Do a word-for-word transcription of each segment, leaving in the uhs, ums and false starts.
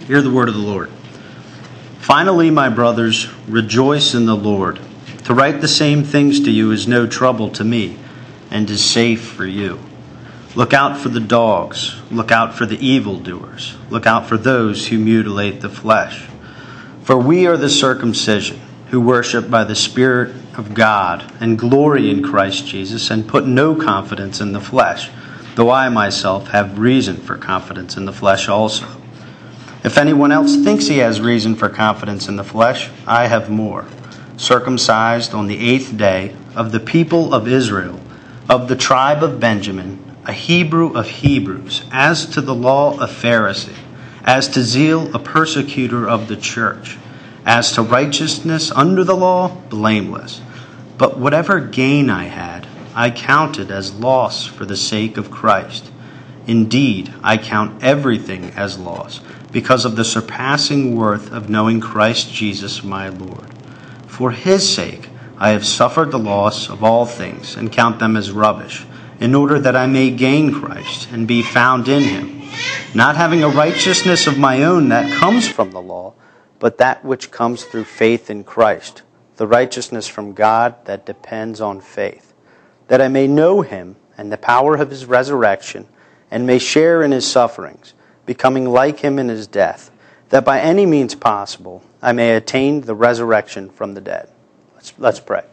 Hear the word of the Lord. Finally, my brothers, rejoice in the Lord. To write the same things to you is no trouble to me and is safe for you. Look out for the dogs. Look out for the evildoers. Look out for those who mutilate the flesh. For we are the circumcision, who worship by the Spirit of God and glory in Christ Jesus and put no confidence in the flesh, though I myself have reason for confidence in the flesh also. If anyone else thinks he has reason for confidence in the flesh, I have more. Circumcised on the eighth day, of the people of Israel, of the tribe of Benjamin, a Hebrew of Hebrews, as to the law a Pharisee, as to zeal a persecutor of the church, as to righteousness under the law, blameless. But whatever gain I had, I counted as loss for the sake of Christ. Indeed, I count everything as loss, because of the surpassing worth of knowing Christ Jesus my Lord. For his sake I have suffered the loss of all things, and count them as rubbish, in order that I may gain Christ, and be found in him, not having a righteousness of my own that comes from the law, but that which comes through faith in Christ, the righteousness from God that depends on faith, that I may know him and the power of his resurrection, and may share in his sufferings, becoming like him in his death, that by any means possible I may attain the resurrection from the dead. Let's, let's pray.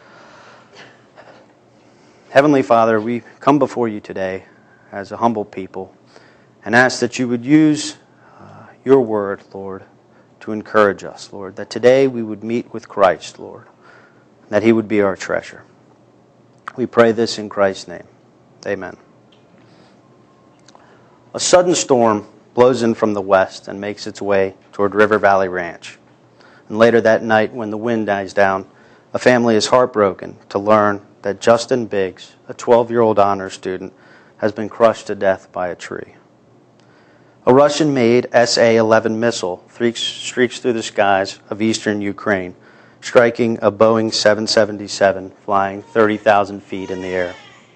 Heavenly Father, we come before you today as a humble people and ask that you would use uh, your word, Lord, to encourage us, Lord, that today we would meet with Christ, Lord, that he would be our treasure. We pray this in Christ's name. Amen. A sudden storm blows in from the west and makes its way toward River Valley Ranch. And later that night, when the wind dies down, a family is heartbroken to learn that Justin Biggs, a twelve-year-old honor student, has been crushed to death by a tree. A Russian-made S A eleven missile streaks through the skies of eastern Ukraine, striking a Boeing seven seventy-seven flying thirty thousand feet in the air.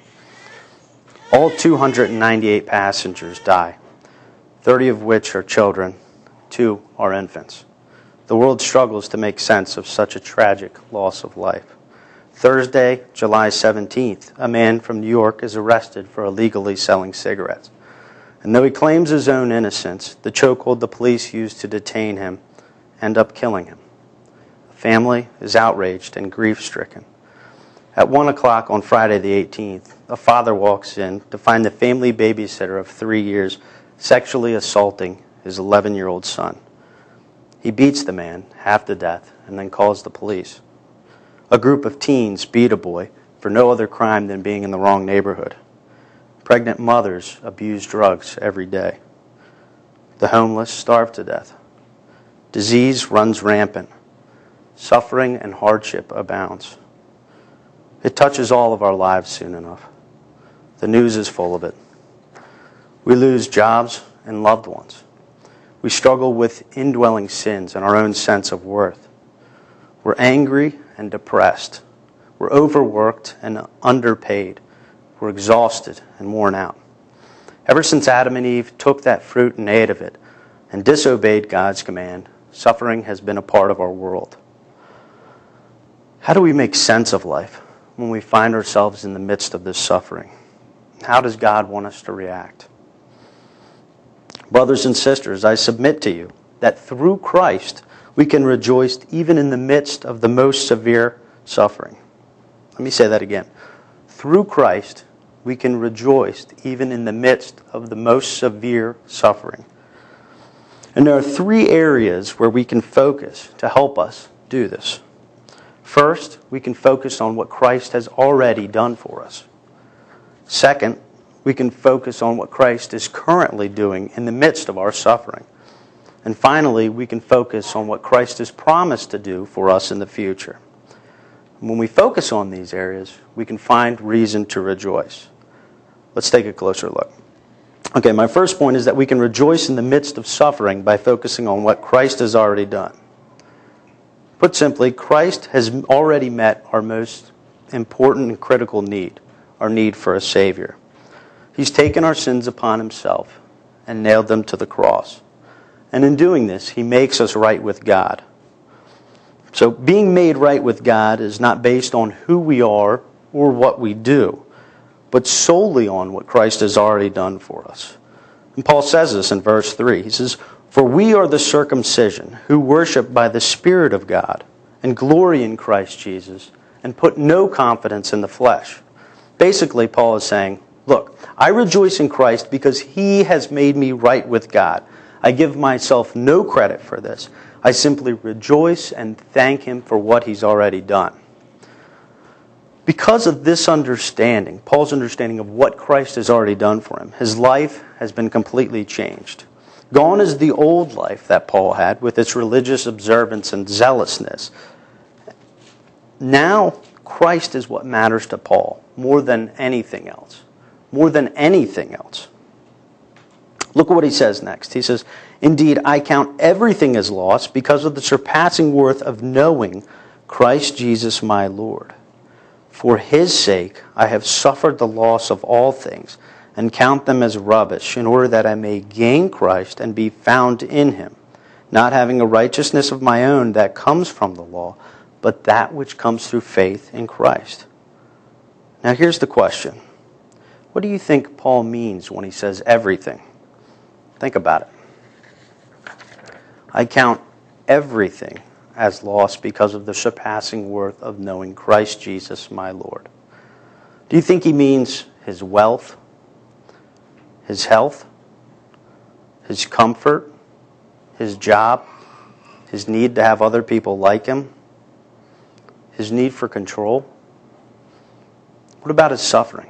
All two hundred ninety-eight passengers die, thirty of which are children, two are infants. The world struggles to make sense of such a tragic loss of life. Thursday, July seventeenth, a man from New York is arrested for illegally selling cigarettes. And though he claims his own innocence, the chokehold the police used to detain him end up killing him. The family is outraged and grief-stricken. At one o'clock on Friday the eighteenth, a father walks in to find the family babysitter of three years sexually assaulting his eleven-year-old son. He beats the man half to death and then calls the police. A group of teens beat a boy for no other crime than being in the wrong neighborhood. Pregnant mothers abuse drugs every day. The homeless starve to death. Disease runs rampant. Suffering and hardship abounds. It touches all of our lives soon enough. The news is full of it. We lose jobs and loved ones. We struggle with indwelling sins and our own sense of worth. We're angry and depressed. We're overworked and underpaid. We're exhausted and worn out. Ever since Adam and Eve took that fruit and ate of it and disobeyed God's command, suffering has been a part of our world. How do we make sense of life when we find ourselves in the midst of this suffering? How does God want us to react? Brothers and sisters, I submit to you that through Christ we can rejoice even in the midst of the most severe suffering. Let me say that again. Through Christ we can rejoice even in the midst of the most severe suffering. And there are three areas where we can focus to help us do this. First, we can focus on what Christ has already done for us. Second, we can focus on what Christ is currently doing in the midst of our suffering. And finally, we can focus on what Christ has promised to do for us in the future. When we focus on these areas, we can find reason to rejoice. Let's take a closer look. Okay, my first point is that we can rejoice in the midst of suffering by focusing on what Christ has already done. Put simply, Christ has already met our most important and critical need, our need for a Savior. He's taken our sins upon himself and nailed them to the cross. And in doing this, he makes us right with God. So being made right with God is not based on who we are or what we do, but solely on what Christ has already done for us. And Paul says this in verse three. He says, "For we are the circumcision, who worship by the Spirit of God, and glory in Christ Jesus, and put no confidence in the flesh." Basically, Paul is saying, look, I rejoice in Christ because he has made me right with God. I give myself no credit for this. I simply rejoice and thank him for what he's already done. Because of this understanding, Paul's understanding of what Christ has already done for him, his life has been completely changed. Gone is the old life that Paul had with its religious observance and zealousness. Now, Christ is what matters to Paul more than anything else. More than anything else. Look at what he says next. He says, "Indeed, I count everything as loss because of the surpassing worth of knowing Christ Jesus my Lord. For his sake I have suffered the loss of all things, and count them as rubbish, in order that I may gain Christ and be found in him, not having a righteousness of my own that comes from the law, but that which comes through faith in Christ." Now here's the question. What do you think Paul means when he says everything? Think about it. I count everything as lost because of the surpassing worth of knowing Christ Jesus my Lord. Do you think he means his wealth, his health, his comfort, his job, his need to have other people like him, his need for control? What about his suffering?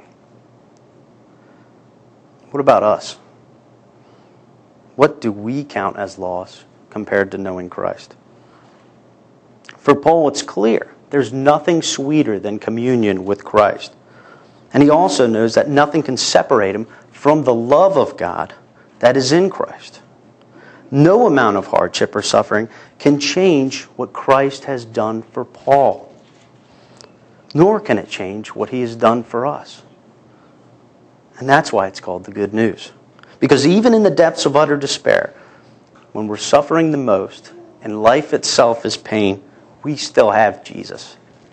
What about us? What do we count as loss compared to knowing Christ? For Paul, it's clear. There's nothing sweeter than communion with Christ. And he also knows that nothing can separate him from the love of God that is in Christ. No amount of hardship or suffering can change what Christ has done for Paul. Nor can it change what he has done for us. And that's why it's called the good news. Because even in the depths of utter despair, when we're suffering the most and life itself is pain, we still have Jesus.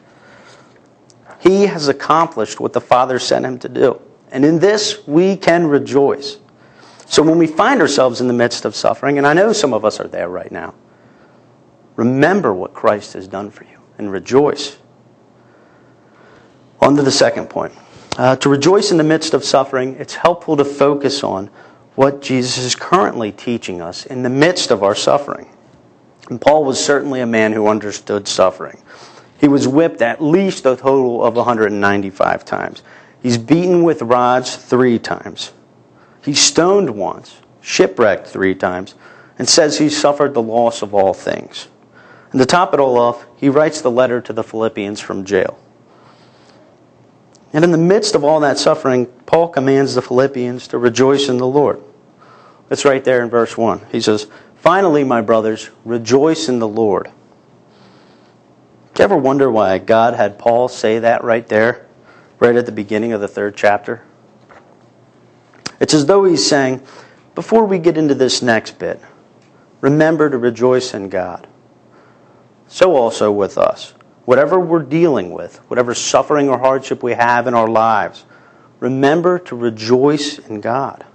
He has accomplished what the Father sent him to do. And in this, we can rejoice. So when we find ourselves in the midst of suffering, and I know some of us are there right now, remember what Christ has done for you and rejoice. On to the second point. Uh, to rejoice in the midst of suffering, it's helpful to focus on what Jesus is currently teaching us in the midst of our suffering. And Paul was certainly a man who understood suffering. He was whipped at least a total of one hundred ninety-five times. He's beaten with rods three times. He's stoned once, shipwrecked three times, and says he suffered the loss of all things. And to top it all off, he writes the letter to the Philippians from jail. And in the midst of all that suffering, Paul commands the Philippians to rejoice in the Lord. It's right there in verse one. He says, "Finally, my brothers, rejoice in the Lord." Do you ever wonder why God had Paul say that right there, right at the beginning of the third chapter? It's as though he's saying, before we get into this next bit, remember to rejoice in God. So also with us. Whatever we're dealing with, whatever suffering or hardship we have in our lives, remember to rejoice in God.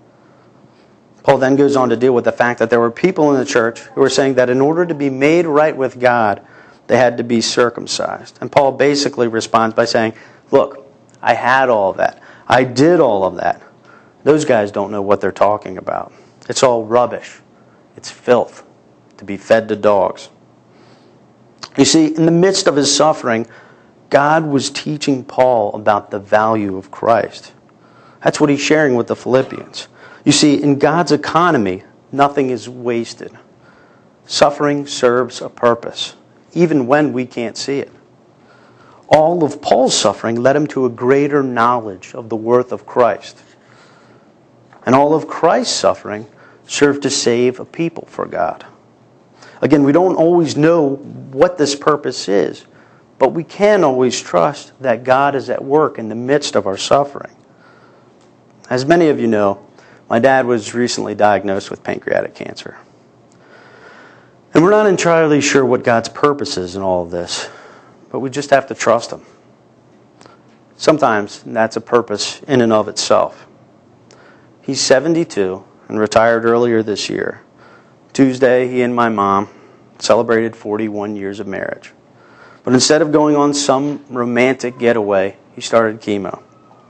Paul then goes on to deal with the fact that there were people in the church who were saying that in order to be made right with God, they had to be circumcised. And Paul basically responds by saying, look, I had all of that. I did all of that. Those guys don't know what they're talking about. It's all rubbish. It's filth to be fed to dogs. You see, in the midst of his suffering, God was teaching Paul about the value of Christ. That's what he's sharing with the Philippians. You see, in God's economy, nothing is wasted. Suffering serves a purpose, even when we can't see it. All of Paul's suffering led him to a greater knowledge of the worth of Christ. And all of Christ's suffering served to save a people for God. Again, we don't always know what this purpose is, but we can always trust that God is at work in the midst of our suffering. As many of you know, my dad was recently diagnosed with pancreatic cancer. And we're not entirely sure what God's purpose is in all of this, but we just have to trust Him. Sometimes that's a purpose in and of itself. He's seventy-two and retired earlier this year. Tuesday, he and my mom celebrated forty-one years of marriage. But instead of going on some romantic getaway, he started chemo.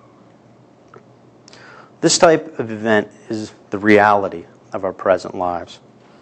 This type of event is the reality of our present lives.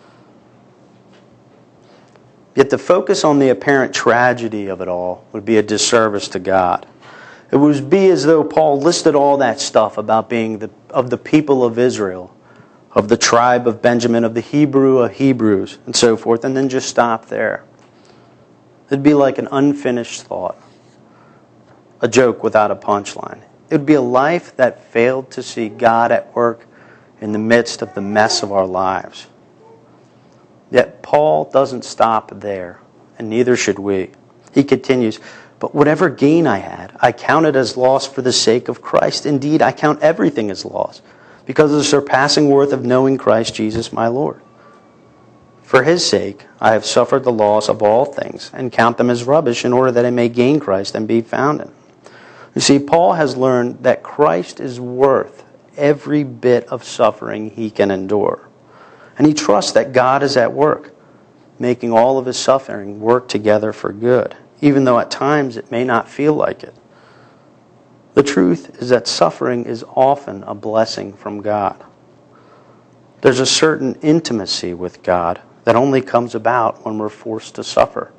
Yet to focus on the apparent tragedy of it all would be a disservice to God. It would be as though Paul listed all that stuff about being the, of the people of Israel, of the tribe of Benjamin, of the Hebrew of Hebrews, and so forth, and then just stop there. It'd be like an unfinished thought, a joke without a punchline. It would be a life that failed to see God at work in the midst of the mess of our lives. Yet Paul doesn't stop there, and neither should we. He continues, "But whatever gain I had, I counted as loss for the sake of Christ. Indeed, I count everything as loss, because of the surpassing worth of knowing Christ Jesus my Lord. For His sake, I have suffered the loss of all things, and count them as rubbish, in order that I may gain Christ and be found in Him." You see, Paul has learned that Christ is worth every bit of suffering he can endure. And he trusts that God is at work, making all of his suffering work together for good, even though at times it may not feel like it. The truth is that suffering is often a blessing from God. There's a certain intimacy with God that only comes about when we're forced to suffer.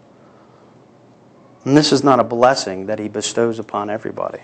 And this is not a blessing that He bestows upon everybody.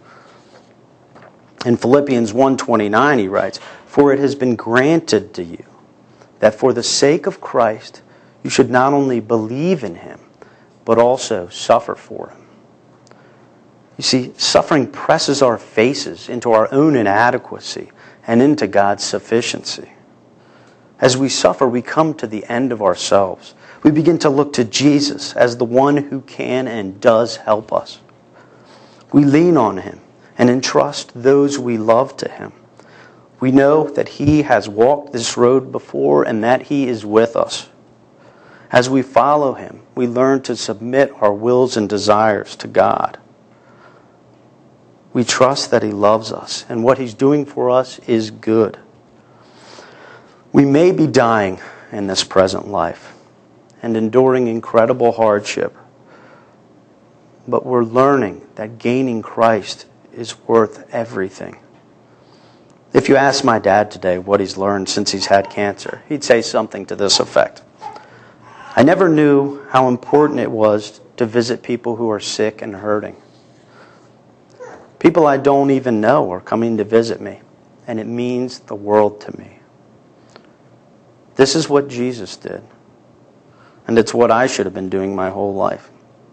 In Philippians one twenty-nine, he writes, "For it has been granted to you that for the sake of Christ you should not only believe in Him, but also suffer for Him." You see, suffering presses our faces into our own inadequacy and into God's sufficiency. As we suffer, we come to the end of ourselves. We begin to look to Jesus as the one who can and does help us. We lean on Him and entrust those we love to Him. We know that He has walked this road before and that He is with us. As we follow Him, we learn to submit our wills and desires to God. We trust that He loves us and what He's doing for us is good. We may be dying in this present life and enduring incredible hardship, but we're learning that gaining Christ is worth everything. If you ask my dad today what he's learned since he's had cancer, he'd say something to this effect. "I never knew how important it was to visit people who are sick and hurting. People I don't even know are coming to visit me, and it means the world to me. This is what Jesus did, and it's what I should have been doing my whole life."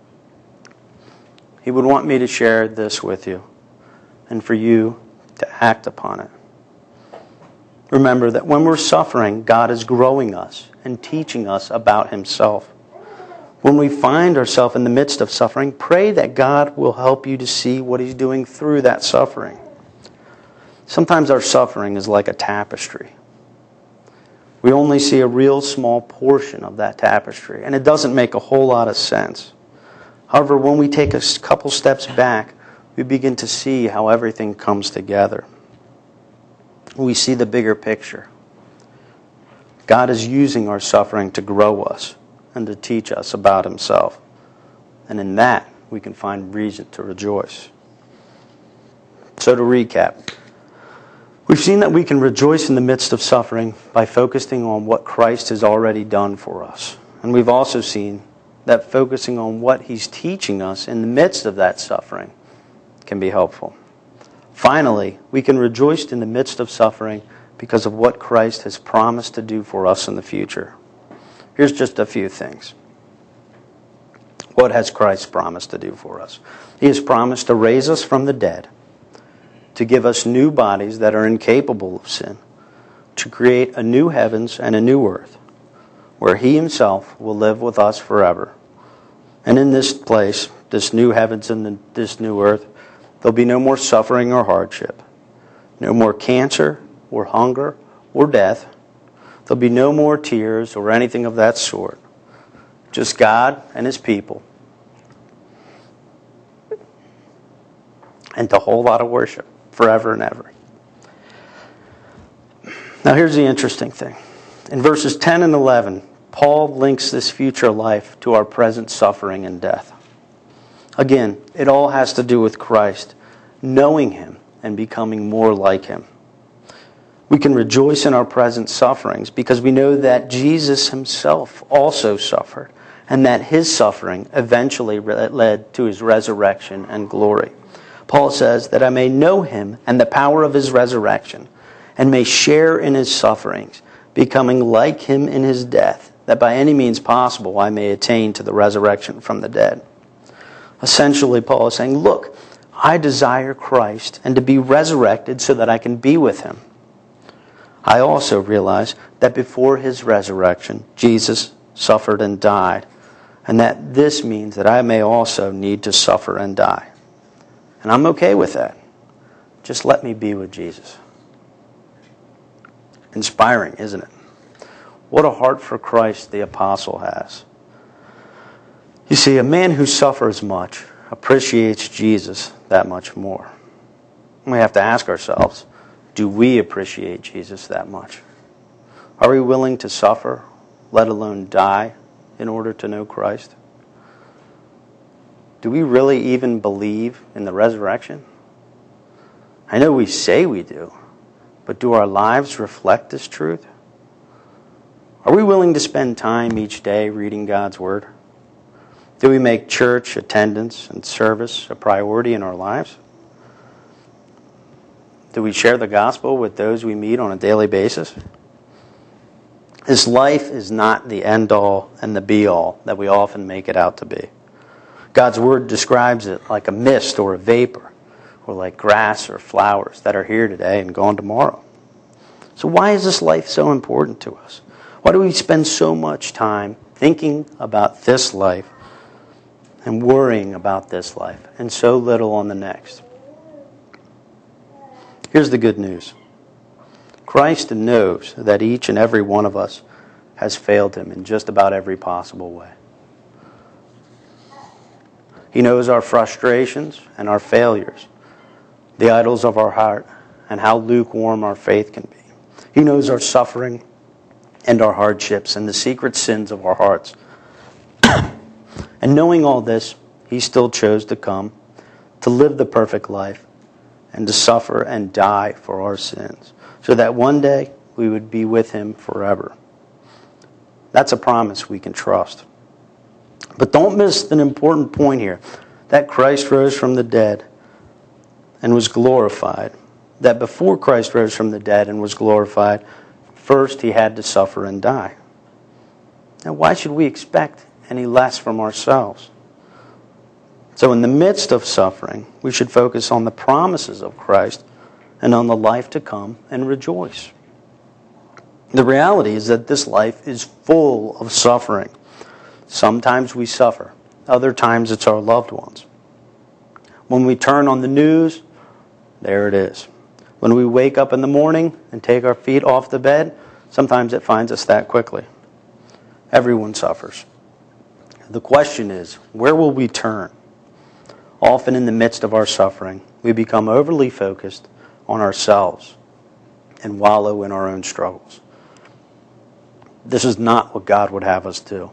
He would want me to share this with you, and for you to act upon it. Remember that when we're suffering, God is growing us and teaching us about Himself. When we find ourselves in the midst of suffering, pray that God will help you to see what He's doing through that suffering. Sometimes our suffering is like a tapestry. We only see a real small portion of that tapestry, and it doesn't make a whole lot of sense. However, when we take a couple steps back, we begin to see how everything comes together. We see the bigger picture. God is using our suffering to grow us and to teach us about Himself. And in that, we can find reason to rejoice. So to recap, we've seen that we can rejoice in the midst of suffering by focusing on what Christ has already done for us. And we've also seen that focusing on what He's teaching us in the midst of that suffering can be helpful. Finally, we can rejoice in the midst of suffering because of what Christ has promised to do for us in the future. Here's just a few things. What has Christ promised to do for us? He has promised to raise us from the dead, to give us new bodies that are incapable of sin, to create a new heavens and a new earth, where He Himself will live with us forever. And in this place, this new heavens and this new earth, there'll be no more suffering or hardship, no more cancer or hunger or death. There'll be no more tears or anything of that sort. Just God and his people. And a whole lot of worship forever and ever. Now here's the interesting thing. In verses ten and eleven, Paul links this future life to our present suffering and death. Again, it all has to do with Christ, knowing him and becoming more like him. We can rejoice in our present sufferings because we know that Jesus himself also suffered and that his suffering eventually led to his resurrection and glory. Paul says that I may know him and the power of his resurrection and may share in his sufferings, becoming like him in his death, that by any means possible I may attain to the resurrection from the dead. Essentially, Paul is saying, look, I desire Christ and to be resurrected so that I can be with him. I also realize that before his resurrection, Jesus suffered and died, and that this means that I may also need to suffer and die. And I'm okay with that. Just let me be with Jesus. Inspiring, isn't it? What a heart for Christ the apostle has. You see, a man who suffers much appreciates Jesus that much more. We have to ask ourselves, do we appreciate Jesus that much? Are we willing to suffer, let alone die, in order to know Christ? Do we really even believe in the resurrection? I know we say we do, but do our lives reflect this truth? Are we willing to spend time each day reading God's Word? Do we make church attendance and service a priority in our lives? Do we share the gospel with those we meet on a daily basis? This life is not the end-all and the be-all that we often make it out to be. God's Word describes it like a mist or a vapor, or like grass or flowers that are here today and gone tomorrow. So why is this life so important to us? Why do we spend so much time thinking about this life and worrying about this life and so little on the next? Here's the good news. Christ knows that each and every one of us has failed him in just about every possible way. He knows our frustrations and our failures, the idols of our heart, and how lukewarm our faith can be. He knows our suffering and our hardships and the secret sins of our hearts. And knowing all this, he still chose to come, to live the perfect life, and to suffer and die for our sins, so that one day we would be with him forever. That's a promise we can trust. But don't miss an important point here, that Christ rose from the dead and was glorified. That before Christ rose from the dead and was glorified, first he had to suffer and die. Now, why should we expect any less from ourselves? So in the midst of suffering, we should focus on the promises of Christ and on the life to come and rejoice. The reality is that this life is full of suffering. Sometimes we suffer. Other times it's our loved ones. When we turn on the news, there it is. When we wake up in the morning and take our feet off the bed, sometimes it finds us that quickly. Everyone suffers. The question is, where will we turn? Often in the midst of our suffering, we become overly focused on ourselves and wallow in our own struggles. This is not what God would have us do.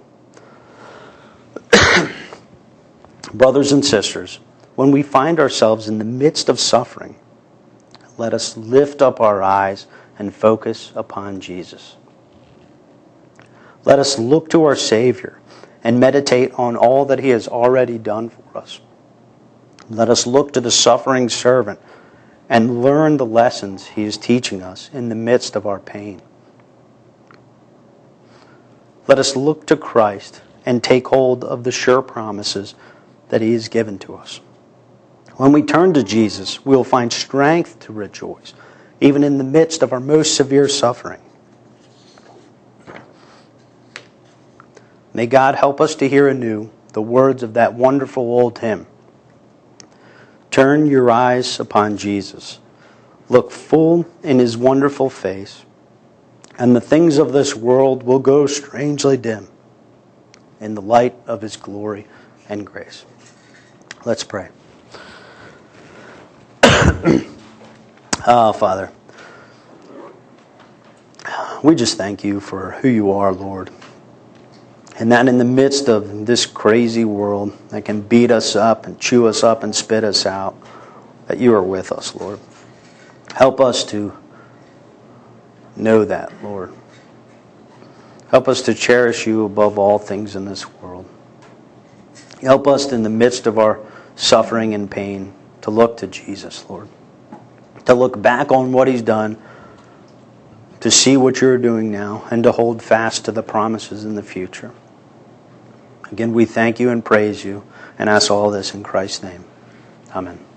Brothers and sisters, when we find ourselves in the midst of suffering, let us lift up our eyes and focus upon Jesus. Let us look to our Savior and meditate on all that he has already done for us. Let us look to the suffering servant and learn the lessons he is teaching us in the midst of our pain. Let us look to Christ and take hold of the sure promises that he has given to us. When we turn to Jesus, we will find strength to rejoice, even in the midst of our most severe suffering. May God help us to hear anew the words of that wonderful old hymn. Turn your eyes upon Jesus. Look full in his wonderful face. and the things of this world will grow strangely dim in the light of his glory and grace. Let's pray. Oh, Father, we just thank you for who you are, Lord. And that in the midst of this crazy world that can beat us up and chew us up and spit us out, that you are with us, Lord. Help us to know that, Lord. Help us to cherish you above all things in this world. Help us in the midst of our suffering and pain to look to Jesus, Lord. To look back on what he's done, to see what you're doing now, and to hold fast to the promises in the future. Again, we thank you and praise you and ask all this in Christ's name. Amen.